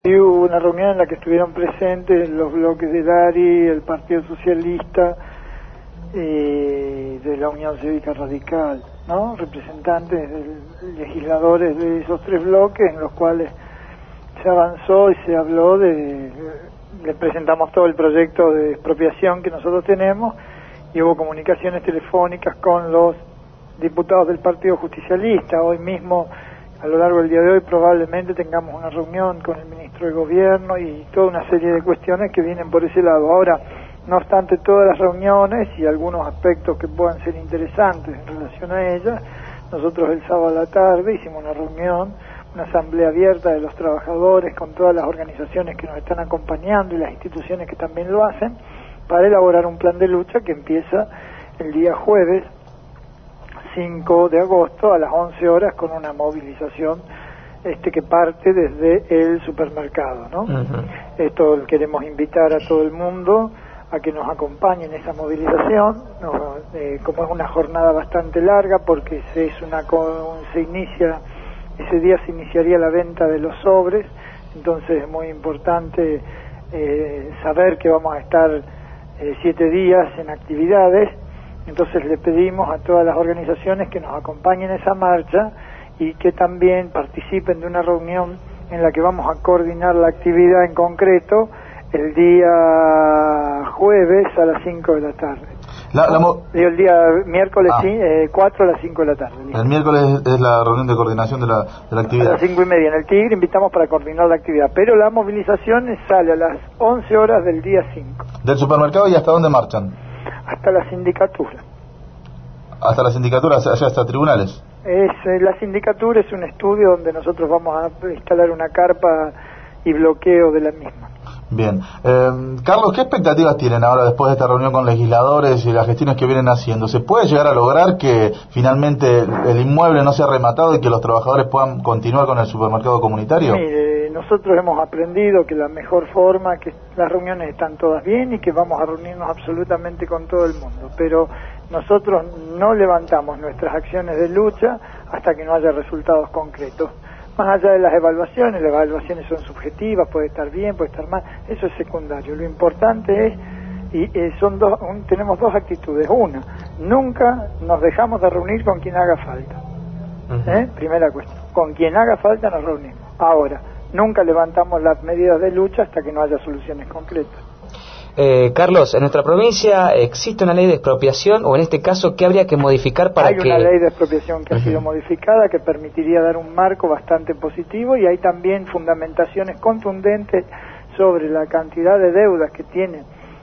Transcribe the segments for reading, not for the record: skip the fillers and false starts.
Y hubo una reunión en la que estuvieron presentes los bloques de Dari, el Partido Socialista, de la Unión Cívica Radical, ¿no? Representantes, legisladores de esos tres bloques, en los cuales se avanzó y se habló le presentamos todo el proyecto de expropiación que nosotros tenemos, y hubo comunicaciones telefónicas con los diputados del Partido Justicialista. Hoy mismo, a lo largo del día de hoy, probablemente tengamos una reunión con el ministro de Gobierno y toda una serie de cuestiones que vienen por ese lado. Ahora, no obstante todas las reuniones y algunos aspectos que puedan ser interesantes en relación a ellas, nosotros el sábado a la tarde hicimos una reunión, una asamblea abierta de los trabajadores con todas las organizaciones que nos están acompañando y las instituciones que también lo hacen, para elaborar un plan de lucha que empieza el día jueves 5 de agosto a las 11 horas con una movilización que parte desde el supermercado, ¿no? Esto queremos invitar a todo el mundo a que nos acompañe en esa movilización, como es una jornada bastante larga, porque ese día se iniciaría la venta de los sobres, entonces es muy importante saber que vamos a estar 7 días en actividades. Entonces le pedimos a todas las organizaciones que nos acompañen en esa marcha y que también participen de una reunión en la que vamos a coordinar la actividad en concreto el día jueves a las 5 de la tarde. El día miércoles 4 a las 5 de la tarde. El miércoles es la reunión de coordinación de la actividad. A las 5:30 en el Tigre invitamos para coordinar la actividad, pero la movilización sale a las 11 horas del día 5. ¿Del supermercado y hasta dónde marchan? Hasta la sindicatura. ¿Hasta la sindicatura, hasta tribunales? La sindicatura es un estudio donde nosotros vamos a instalar una carpa y bloqueo de la misma. Bien. Carlos, ¿qué expectativas tienen ahora después de esta reunión con legisladores y las gestiones que vienen haciendo? ¿Se puede llegar a lograr que finalmente el inmueble no sea rematado y que los trabajadores puedan continuar con el supermercado comunitario? Mire, nosotros hemos aprendido que la mejor forma, que las reuniones están todas bien y que vamos a reunirnos absolutamente con todo el mundo, pero nosotros no levantamos nuestras acciones de lucha hasta que no haya resultados concretos. Más allá de las evaluaciones son subjetivas, puede estar bien, puede estar mal, eso es secundario. Lo importante es, tenemos dos actitudes. Una, nunca nos dejamos de reunir con quien haga falta. Primera cuestión, con quien haga falta nos reunimos. Ahora, nunca levantamos las medidas de lucha hasta que no haya soluciones concretas. Carlos, en nuestra provincia existe una ley de expropiación, o en este caso, ¿qué habría que modificar para que...? Hay una ley de expropiación que ha sido modificada, que permitiría dar un marco bastante positivo, y hay también fundamentaciones contundentes sobre la cantidad de deudas que tiene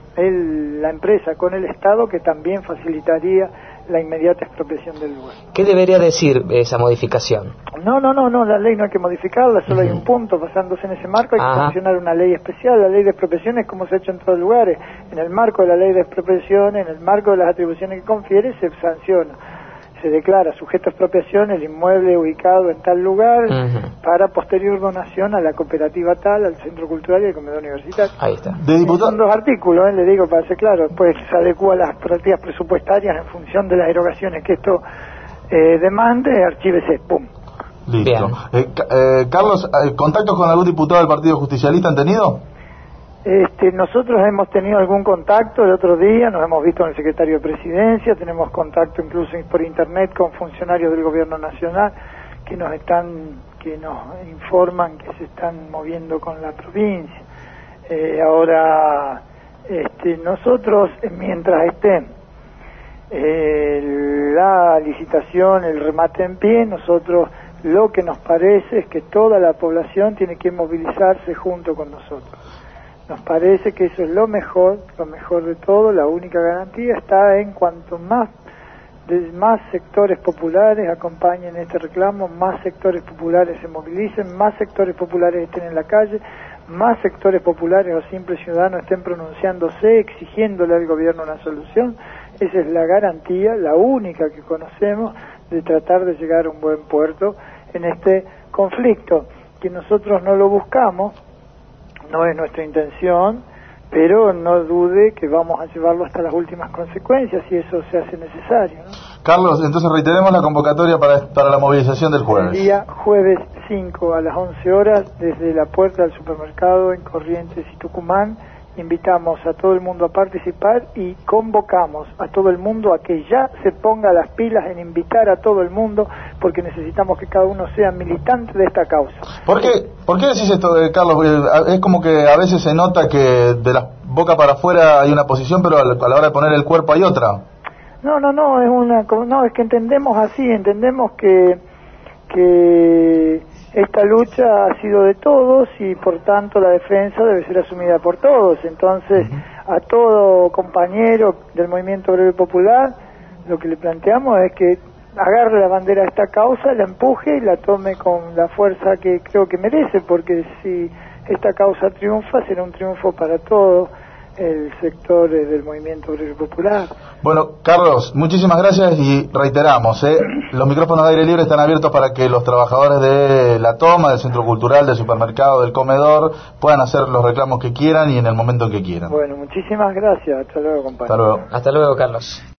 la empresa con el Estado, que también facilitaría la inmediata expropiación del lugar. ¿Qué debería decir esa modificación? No, la ley no hay que modificarla, solo hay un punto. Basándose en ese marco hay que sancionar una ley especial. La ley de expropiación es como se ha hecho en todos lugares. En el marco de la ley de expropiación, en el marco de las atribuciones que confiere, se sanciona. Se declara sujeto a expropiación el inmueble ubicado en tal lugar para posterior donación a la cooperativa tal, al centro cultural y al comedor universitario. Ahí está. Son dos artículos, le digo para ser claro. Después se adecúa las partidas presupuestarias en función de las erogaciones que esto demande, archívese, pum. Listo. Carlos, ¿contactos con algún diputado del Partido Justicialista han tenido? Nosotros hemos tenido algún contacto el otro día, nos hemos visto con el secretario de Presidencia, tenemos contacto incluso por internet con funcionarios del Gobierno Nacional que nos informan que se están moviendo con la provincia. Ahora, nosotros, mientras esté la licitación, el remate en pie, nosotros lo que nos parece es que toda la población tiene que movilizarse junto con nosotros. Nos parece que eso es lo mejor de todo. La única garantía está en cuanto más sectores populares acompañen este reclamo, más sectores populares se movilicen, más sectores populares estén en la calle, más sectores populares o simples ciudadanos estén pronunciándose, exigiéndole al gobierno una solución. Esa es la garantía, la única que conocemos, de tratar de llegar a un buen puerto en este conflicto, que nosotros no lo buscamos. No es nuestra intención, pero no dude que vamos a llevarlo hasta las últimas consecuencias si eso se hace necesario, ¿no? Carlos, entonces reiteremos la convocatoria para la movilización del jueves. El día jueves 5 a las 11 horas, desde la puerta del supermercado en Corrientes y Tucumán, invitamos a todo el mundo a participar y convocamos a todo el mundo a que ya se ponga las pilas en invitar a todo el mundo, porque necesitamos que cada uno sea militante de esta causa. ¿Por qué decís esto, Carlos? Es como que a veces se nota que de la boca para afuera hay una posición, pero a la hora de poner el cuerpo hay otra. No, es que entendemos así, entendemos que esta lucha ha sido de todos y por tanto la defensa debe ser asumida por todos. Entonces, a todo compañero del Movimiento Obrero Popular, lo que le planteamos es que agarre la bandera de esta causa, la empuje y la tome con la fuerza que creo que merece, porque si esta causa triunfa, será un triunfo para todo el sector del Movimiento Obrero Popular. Bueno, Carlos, muchísimas gracias y reiteramos, los micrófonos de aire libre están abiertos para que los trabajadores de la toma, del centro cultural, del supermercado, del comedor, puedan hacer los reclamos que quieran y en el momento que quieran. Bueno, muchísimas gracias. Hasta luego, compañero. Hasta luego. Hasta luego, Carlos.